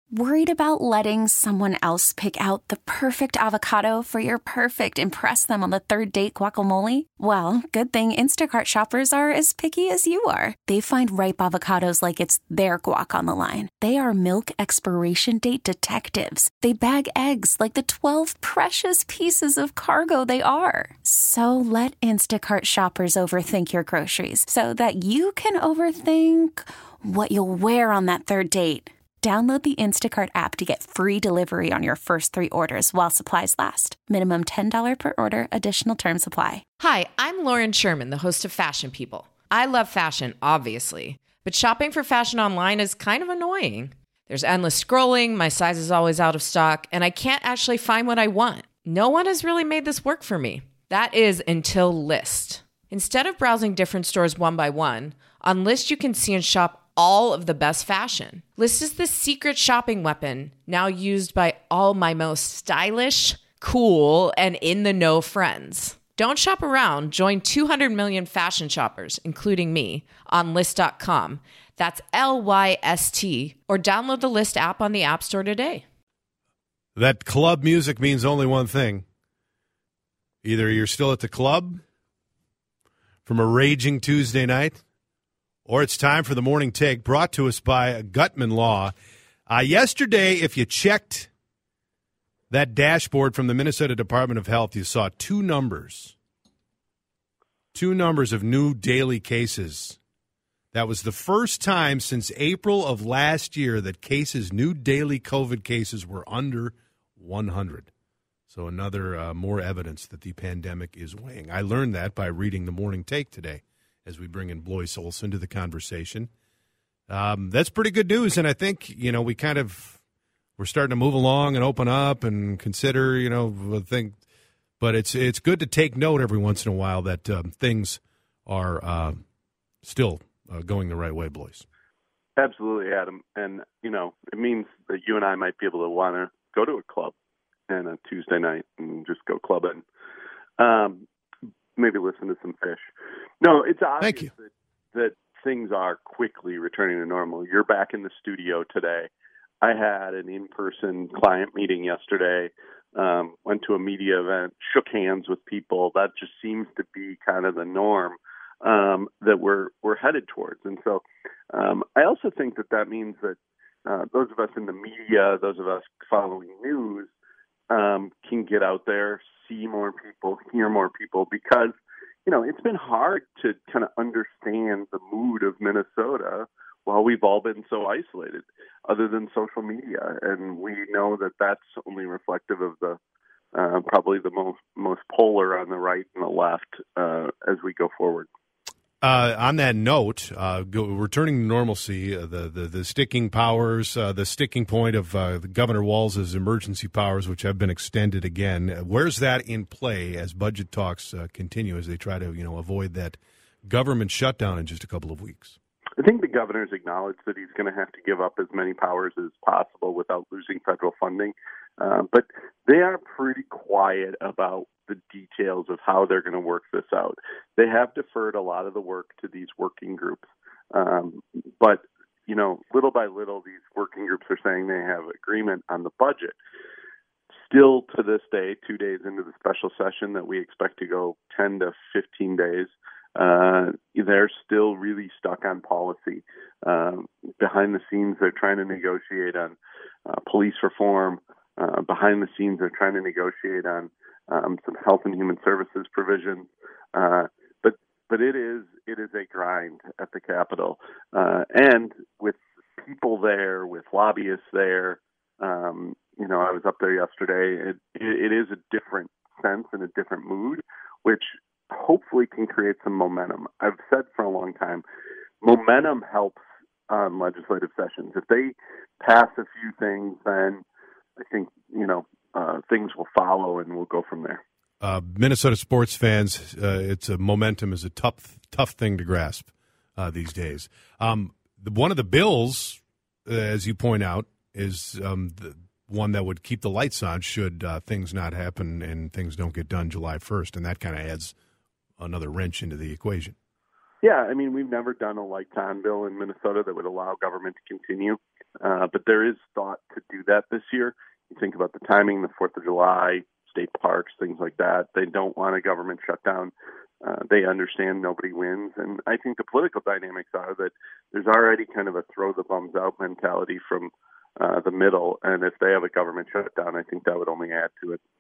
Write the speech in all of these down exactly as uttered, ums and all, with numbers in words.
Worried about letting someone else pick out the perfect avocado for your perfect impress them on the third date guacamole? Well, good thing Instacart shoppers are as picky as you are. They find ripe avocados like it's their guac on the line. They are milk expiration date detectives. They bag eggs like the twelve precious pieces of cargo they are. So let Instacart shoppers overthink your groceries so that you can overthink what you'll wear on that third date. Download the Instacart app to get free delivery on your first three orders while supplies last. Minimum ten dollars per order. Additional terms apply. Hi, I'm Lauren Sherman, the host of Fashion People. I love fashion, obviously, but shopping for fashion online is kind of annoying. There's endless scrolling, my size is always out of stock, and I can't actually find what I want. No one has really made this work for me. That is until Lyst. Instead of browsing different stores one by one, on Lyst you can see and shop all of the best fashion. Lyst is the secret shopping weapon now used by all my most stylish, cool, and in-the-know friends. Don't shop around. Join two hundred million fashion shoppers, including me, on Lyst dot com. That's L Y S T. Or download the Lyst app on the App Store today. That club music means only one thing. Either you're still at the club from a raging Tuesday night, or it's time for the Morning Take, brought to us by Gutman Law. Uh, yesterday, if you checked that dashboard from the Minnesota Department of Health, you saw two numbers. Two numbers of new daily cases. That was the first time since April of last year that cases, new daily COVID cases, were under one hundred. So another uh, more evidence that the pandemic is weighing. I learned that by reading the Morning Take today, as we bring in Blois Olson to the conversation. Um, that's pretty good news, and I think, you know, we kind of, we're starting to move along and open up and consider, you know, the thing. But it's it's good to take note every once in a while that um, things are uh, still uh, going the right way, Blois. Absolutely, Adam. And, you know, it means that you and I might be able to want to go to a club on a Tuesday night and just go clubbing. Um Maybe listen to some Fish. No, it's obvious that, that things are quickly returning to normal. You're back in the studio today. I had an in-person client meeting yesterday, um, went to a media event, shook hands with people. That just seems to be kind of the norm um, that we're we're headed towards. And so um, I also think that that means that uh, those of us in the media, those of us following news, um, can get out there, see more people, hear more people, because, you know, it's been hard to kind of understand the mood of Minnesota while we've all been so isolated, other than social media. And we know that that's only reflective of the uh, probably the most most polar on the right and the left uh, as we go forward. Uh, on that note, uh, go, returning to normalcy, uh, the, the the sticking powers, uh, the sticking point of uh, Governor Walz's emergency powers, which have been extended again. Where's that in play as budget talks uh, continue, as they try to, you know, avoid that government shutdown in just a couple of weeks? I think the governor's acknowledged that he's going to have to give up as many powers as possible without losing federal funding. Uh, but they are pretty quiet about the details of how they're going to work this out. They have deferred a lot of the work to these working groups. Um, but, you know, little by little, these working groups are saying they have agreement on the budget. Still to this day, two days into the special session that we expect to go ten to fifteen days, uh, they're still really stuck on policy. Um, behind the scenes, they're trying to negotiate on uh, police reform. Uh, behind the scenes, they're trying to negotiate on um, some health and human services provisions. Uh, but but it is it is a grind at the Capitol, uh, and with people there, with lobbyists there. Um, you know, I was up there yesterday. It, it, it is a different sense and a different mood, which hopefully can create some momentum. I've said for a long time, momentum helps on legislative sessions. If they pass a few things, then I think, you know, uh, things will follow and we'll go from there. Uh, Minnesota sports fans, uh, it's a momentum is a tough, tough thing to grasp uh, these days. Um, the, one of the bills, uh, as you point out, is um, the one that would keep the lights on should uh, things not happen and things don't get done July first, and that kind of adds another wrench into the equation. Yeah, I mean, we've never done a lights on bill in Minnesota that would allow government to continue. Uh, but there is thought to do that this year. You think about the timing, the fourth of July, state parks, things like that. They don't want a government shutdown. Uh, they understand nobody wins. And I think the political dynamics are that there's already kind of a throw the bums out mentality from uh, the middle. And if they have a government shutdown, I think that would only add to it.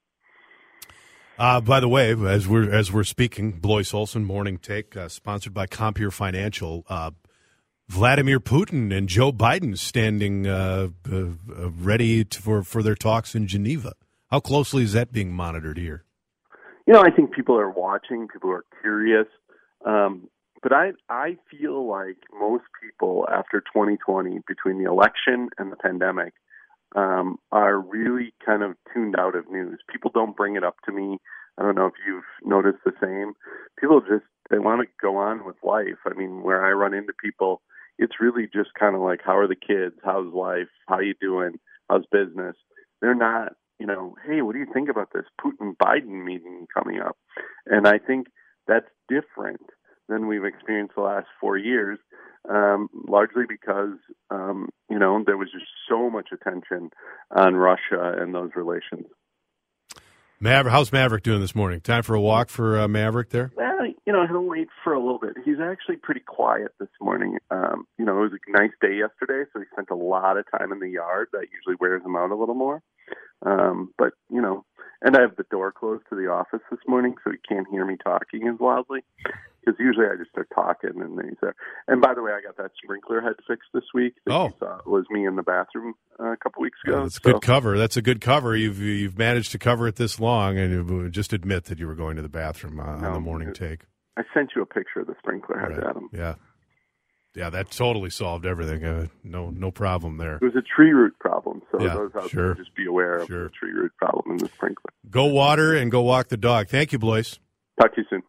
Uh, by the way, as we're as we're speaking, Blois Olson, Morning Take, uh, sponsored by Compeer Financial. Uh, Vladimir Putin and Joe Biden standing uh, uh, ready to, for for their talks in Geneva. How closely is that being monitored here? You know, I think people are watching. People are curious. Um, but I I feel like most people after twenty twenty, between the election and the pandemic, um, are really kind of tuned out of news. People don't bring it up to me. I don't know if you've noticed the same. People just, they want to go on with life. I mean, where I run into people, it's really just kind of like, how are the kids? How's life? How you doing? How's business? They're not, you know, hey, what do you think about this Putin-Biden meeting coming up? And I think that's different than we've experienced the last four years, um, largely because, um, you know, there was just so much attention on Russia and those relations. Maverick, how's Maverick doing this morning? Time for a walk for uh, Maverick there? Well, you know, he'll wait for a little bit. He's actually pretty quiet this morning. Um, you know, it was a nice day yesterday, so he spent a lot of time in the yard. That usually wears him out a little more. Um, but, you know, and I have the door closed to the office this morning, so he can't hear me talking as loudly. Because usually I just start talking, and then he's there. And by the way, I got that sprinkler head fixed this week. That oh, you saw was me in the bathroom uh, a couple weeks ago. Yeah, that's a so. good cover. That's a good cover. You've you've managed to cover it this long, and you just admit that you were going to the bathroom uh, no, on the Morning it, Take. I sent you a picture of the sprinkler head, right. Adam. Yeah, yeah, that totally solved everything. Uh, no, no problem there. It was a tree root problem, so yeah, those out sure. there, just be aware of sure. the tree root problem in the sprinkler. Go water and go walk the dog. Thank you, Blois. Talk to you soon.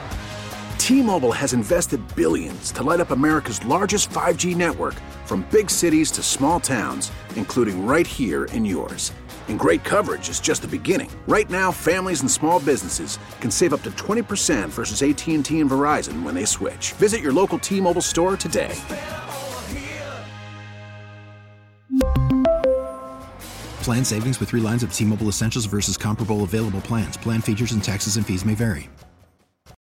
T-Mobile has invested billions to light up America's largest five G network, from big cities to small towns, including right here in yours. And great coverage is just the beginning. Right now, families and small businesses can save up to twenty percent versus A T and T and Verizon when they switch. Visit your local T-Mobile store today. Plan savings with three lines of T-Mobile Essentials versus comparable available plans. Plan features and taxes and fees may vary.